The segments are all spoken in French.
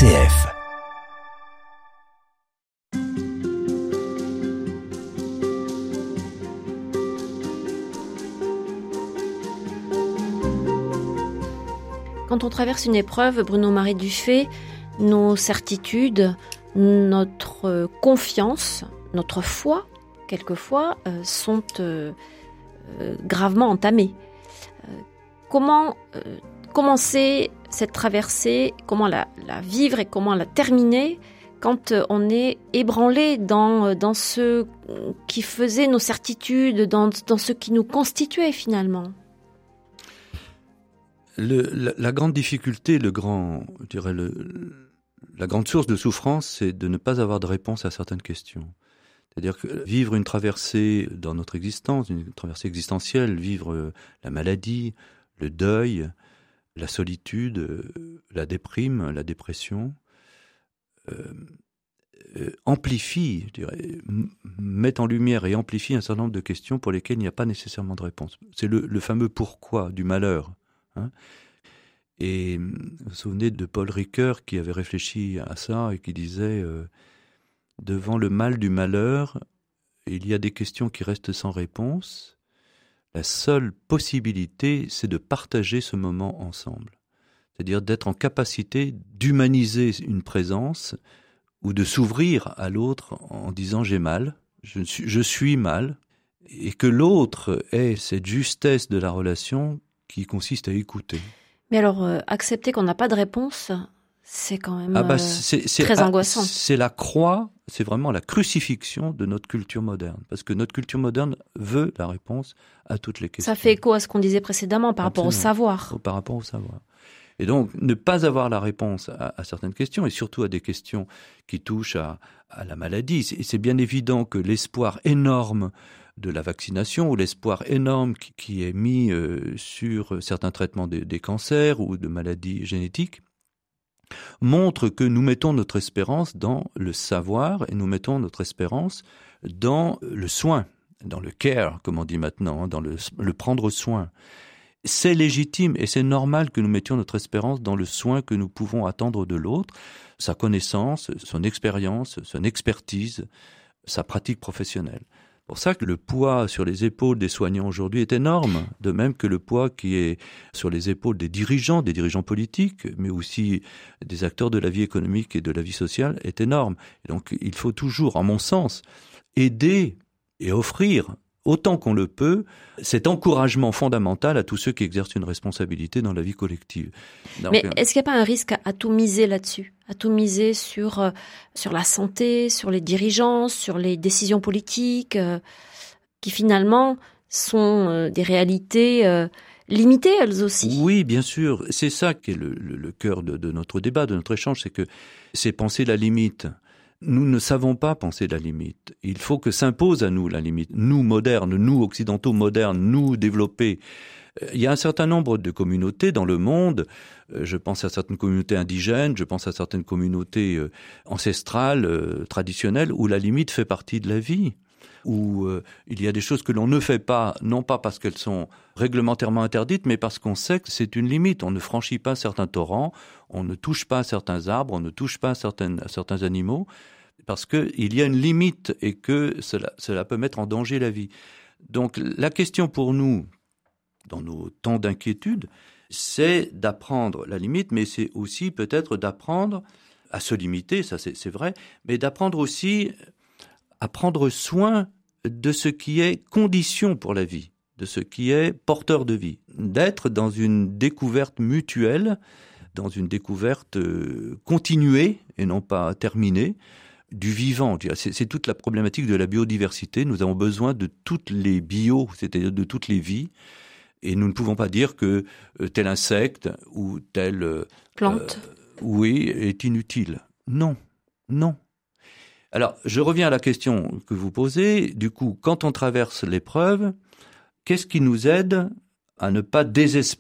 RCF. Quand on traverse une épreuve, Bruno-Marie Dufay, nos certitudes, notre confiance, notre foi, quelquefois, sont gravement entamées. Comment commencer cette traversée, comment la vivre et comment la terminer quand on est ébranlé dans ce qui faisait nos certitudes, dans ce qui nous constituait finalement? La grande difficulté, la grande source de souffrance, c'est de ne pas avoir de réponse à certaines questions. C'est-à-dire que vivre une traversée dans notre existence, une traversée existentielle, vivre la maladie, le deuil, la solitude, la déprime, la dépression, amplifie, je dirais, met en lumière et amplifie un certain nombre de questions pour lesquelles il n'y a pas nécessairement de réponse. C'est le fameux pourquoi du malheur. Et vous vous souvenez de Paul Ricoeur qui avait réfléchi à ça et qui disait devant le mal du malheur, il y a des questions qui restent sans réponse. La seule possibilité, c'est de partager ce moment ensemble. C'est-à-dire d'être en capacité d'humaniser une présence ou de s'ouvrir à l'autre en disant j'ai mal, je suis mal, et que l'autre ait cette justesse de la relation qui consiste à écouter. Mais alors, accepter qu'on n'a pas de réponse, c'est quand même très angoissant. C'est la croix, c'est vraiment la crucifixion de notre culture moderne. Parce que notre culture moderne veut la réponse à toutes les questions. Ça fait écho à ce qu'on disait précédemment par rapport au savoir. Par rapport au savoir. Et donc, ne pas avoir la réponse à certaines questions, et surtout à des questions qui touchent à la maladie. C'est bien évident que l'espoir énorme de la vaccination ou l'espoir énorme qui est mis sur certains traitements des cancers ou de maladies génétiques montre que nous mettons notre espérance dans le savoir et nous mettons notre espérance dans le soin, dans le care, comme on dit maintenant, dans le prendre soin. C'est légitime et c'est normal que nous mettions notre espérance dans le soin que nous pouvons attendre de l'autre, sa connaissance, son expérience, son expertise, sa pratique professionnelle. C'est pour ça que le poids sur les épaules des soignants aujourd'hui est énorme, de même que le poids qui est sur les épaules des dirigeants politiques, mais aussi des acteurs de la vie économique et de la vie sociale est énorme. Et donc il faut toujours, en mon sens, aider et offrir autant qu'on le peut, cet encouragement fondamental à tous ceux qui exercent une responsabilité dans la vie collective. Donc, mais est-ce qu'il n'y a pas un risque à tout miser là-dessus, à tout miser sur la santé, sur les dirigeants, sur les décisions politiques, qui finalement sont des réalités limitées elles aussi? Oui, bien sûr. C'est ça qui est le cœur de notre débat, de notre échange, c'est que c'est penser la limite. Nous ne savons pas penser la limite. Il faut que s'impose à nous la limite. Nous modernes, nous occidentaux modernes, nous développés. Il y a un certain nombre de communautés dans le monde, je pense à certaines communautés indigènes, je pense à certaines communautés ancestrales, traditionnelles, où la limite fait partie de la vie. Où il y a des choses que l'on ne fait pas, non pas parce qu'elles sont réglementairement interdites, mais parce qu'on sait que c'est une limite. On ne franchit pas certains torrents, on ne touche pas certains arbres, on ne touche pas certains animaux, parce qu'il y a une limite et que cela peut mettre en danger la vie. Donc la question pour nous, dans nos temps d'inquiétude, c'est d'apprendre la limite, mais c'est aussi peut-être d'apprendre à se limiter, ça c'est vrai, mais d'apprendre aussi à prendre soin de ce qui est condition pour la vie, de ce qui est porteur de vie, d'être dans une découverte mutuelle, dans une découverte continuée et non pas terminée, du vivant. C'est toute la problématique de la biodiversité. Nous avons besoin de toutes les bios, c'est-à-dire de toutes les vies, et nous ne pouvons pas dire que tel insecte ou telle plante est inutile. Non. Alors, je reviens à la question que vous posez. Du coup, quand on traverse l'épreuve, qu'est-ce qui nous aide à ne pas désespérer ?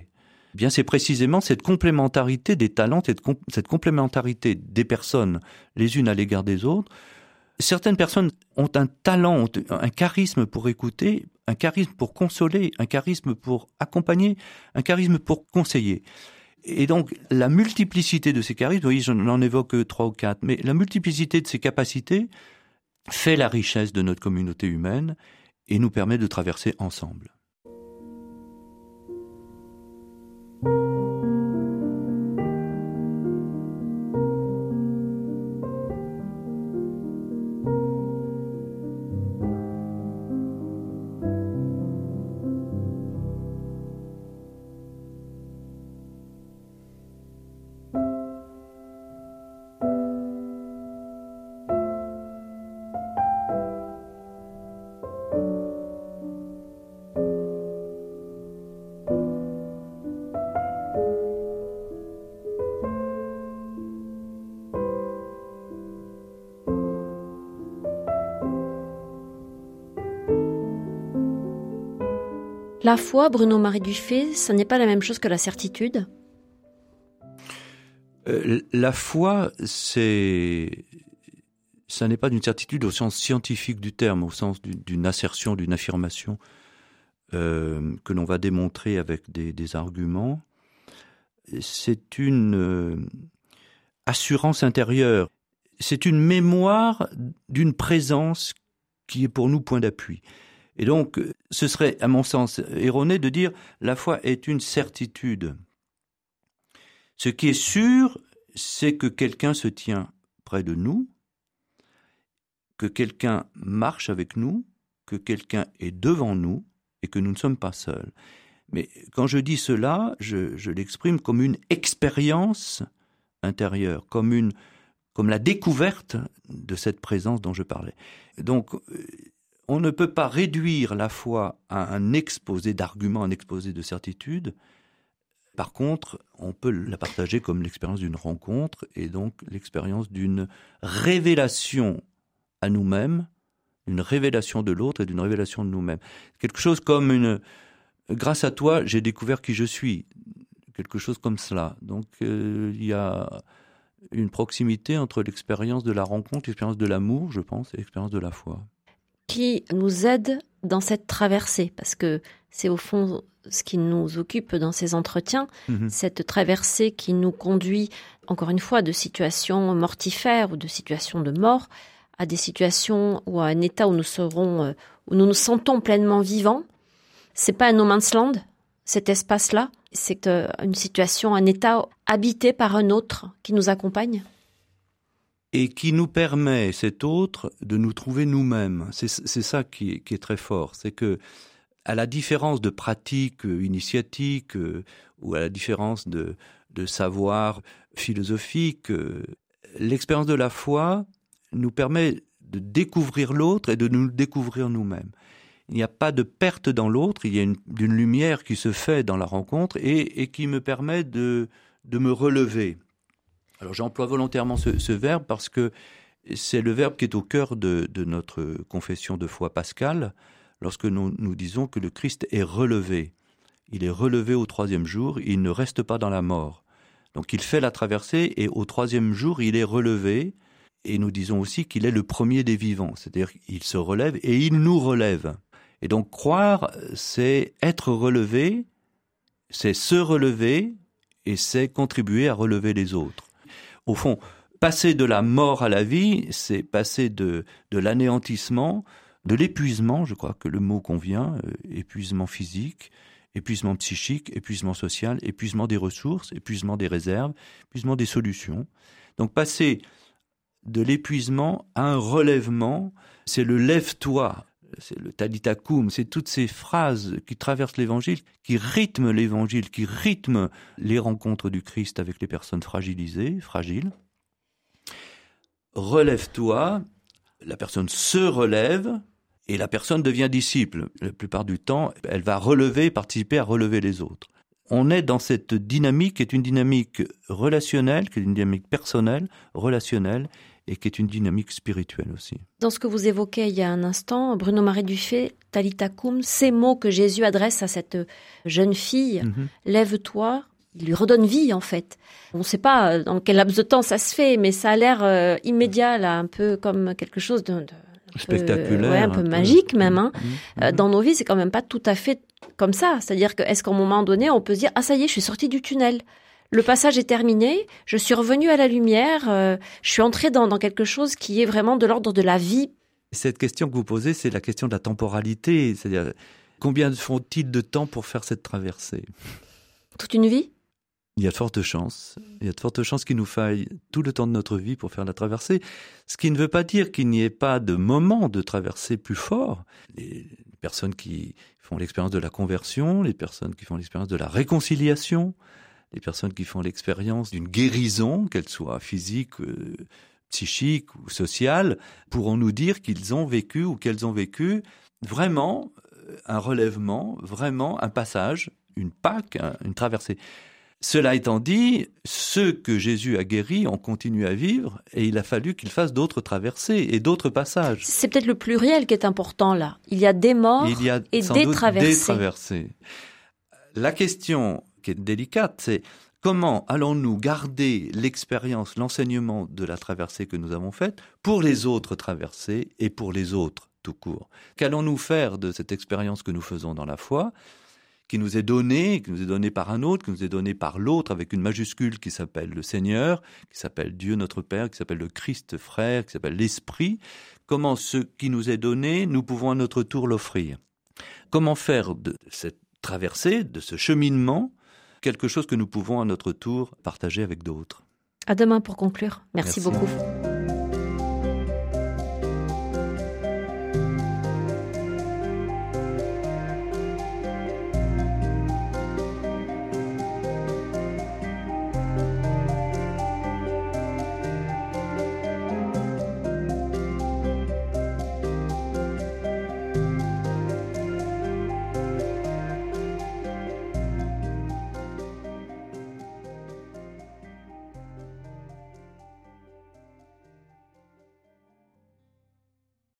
Eh bien, c'est précisément cette complémentarité des talents, cette complémentarité des personnes les unes à l'égard des autres. Certaines personnes ont un talent, ont un charisme pour écouter, un charisme pour consoler, un charisme pour accompagner, un charisme pour conseiller. Et donc, la multiplicité de ces charismes, oui, je n'en évoque que 3 ou 4, mais la multiplicité de ces capacités fait la richesse de notre communauté humaine et nous permet de traverser ensemble. La foi, Bruno-Marie Dufay, ça n'est pas la même chose que la certitude? La foi, ça n'est pas d'une certitude au sens scientifique du terme, au sens d'une assertion, d'une affirmation que l'on va démontrer avec des arguments. C'est une assurance intérieure. C'est une mémoire d'une présence qui est pour nous point d'appui. Et donc, ce serait, à mon sens, erroné de dire la foi est une certitude. Ce qui est sûr, c'est que quelqu'un se tient près de nous, que quelqu'un marche avec nous, que quelqu'un est devant nous et que nous ne sommes pas seuls. Mais quand je dis cela, je l'exprime comme une expérience intérieure, comme la découverte de cette présence dont je parlais. Donc, on ne peut pas réduire la foi à un exposé d'arguments, un exposé de certitudes. Par contre, on peut la partager comme l'expérience d'une rencontre et donc l'expérience d'une révélation à nous-mêmes, une révélation de l'autre et d'une révélation de nous-mêmes. Quelque chose comme grâce à toi, j'ai découvert qui je suis. Quelque chose comme cela. Donc, il y a une proximité entre l'expérience de la rencontre, l'expérience de l'amour, je pense, et l'expérience de la foi. Qui nous aide dans cette traversée, parce que c'est au fond ce qui nous occupe dans ces entretiens, cette traversée qui nous conduit, encore une fois, de situations mortifères ou de situations de mort à des situations ou à un état où nous nous sentons pleinement vivants. C'est pas un no man's land, cet espace-là, c'est une situation, un état habité par un autre qui nous accompagne. Et qui nous permet, cet autre, de nous trouver nous-mêmes. C'est ça qui est très fort. C'est que, à la différence de pratiques initiatiques ou à la différence de savoir philosophique, l'expérience de la foi nous permet de découvrir l'autre et de nous découvrir nous-mêmes. Il n'y a pas de perte dans l'autre, il y a une lumière qui se fait dans la rencontre et qui me permet de me relever. Alors j'emploie volontairement ce verbe parce que c'est le verbe qui est au cœur de notre confession de foi pascale, lorsque nous disons que le Christ est relevé. Il est relevé au 3e jour, il ne reste pas dans la mort. Donc il fait la traversée et au 3e jour il est relevé, et nous disons aussi qu'il est le premier des vivants, c'est-à-dire qu'il se relève et il nous relève. Et donc croire, c'est être relevé, c'est se relever et c'est contribuer à relever les autres. Au fond, passer de la mort à la vie, c'est passer de l'anéantissement, de l'épuisement, je crois que le mot convient, épuisement physique, épuisement psychique, épuisement social, épuisement des ressources, épuisement des réserves, épuisement des solutions. Donc passer de l'épuisement à un relèvement, c'est le lève-toi, c'est le Talitha Koum, c'est toutes ces phrases qui traversent l'Évangile, qui rythment l'Évangile, qui rythment les rencontres du Christ avec les personnes fragilisées, fragiles. Relève-toi, la personne se relève et la personne devient disciple. La plupart du temps, elle va relever, participer à relever les autres. On est dans cette dynamique qui est une dynamique relationnelle, qui est une dynamique personnelle, relationnelle, et qui est une dynamique spirituelle aussi. Dans ce que vous évoquez il y a un instant, Bruno-Marie Dufay, Talitha Koum, ces mots que Jésus adresse à cette jeune fille, lève-toi, il lui redonne vie en fait. On ne sait pas dans quel laps de temps ça se fait, mais ça a l'air immédiat, là, un peu comme quelque chose de spectaculaire, un peu magique même. Dans nos vies, c'est quand même pas tout à fait comme ça. C'est-à-dire que est-ce qu'à un moment donné, on peut se dire « Ah ça y est, je suis sortie du tunnel ». Le passage est terminé, je suis revenue à la lumière, je suis entrée dans quelque chose qui est vraiment de l'ordre de la vie. Cette question que vous posez, c'est la question de la temporalité, c'est-à-dire combien faut-il de temps pour faire cette traversée ? Toute une vie ? Il y a de fortes chances qu'il nous faille tout le temps de notre vie pour faire la traversée, ce qui ne veut pas dire qu'il n'y ait pas de moment de traversée plus fort. Les personnes qui font l'expérience de la conversion, les personnes qui font l'expérience de la réconciliation, les personnes qui font l'expérience d'une guérison, qu'elle soit physique, psychique ou sociale, pourront nous dire qu'ils ont vécu ou qu'elles ont vécu vraiment un relèvement, vraiment un passage, une Pâque, une traversée. Cela étant dit, ceux que Jésus a guéris ont continué à vivre et il a fallu qu'ils fassent d'autres traversées et d'autres passages. C'est peut-être le pluriel qui est important là. Il y a des morts et des traversées. La question qui est délicate, c'est comment allons-nous garder l'expérience, l'enseignement de la traversée que nous avons faite pour les autres traversées et pour les autres tout court. Qu'allons-nous faire de cette expérience que nous faisons dans la foi ? Qui nous est donné par un autre, qui nous est donné par l'autre avec une majuscule qui s'appelle le Seigneur, qui s'appelle Dieu notre Père, qui s'appelle le Christ frère, qui s'appelle l'Esprit. Comment ce qui nous est donné, nous pouvons à notre tour l'offrir. Comment faire de cette traversée, de ce cheminement, quelque chose que nous pouvons à notre tour partager avec d'autres. À demain pour conclure. Merci beaucoup.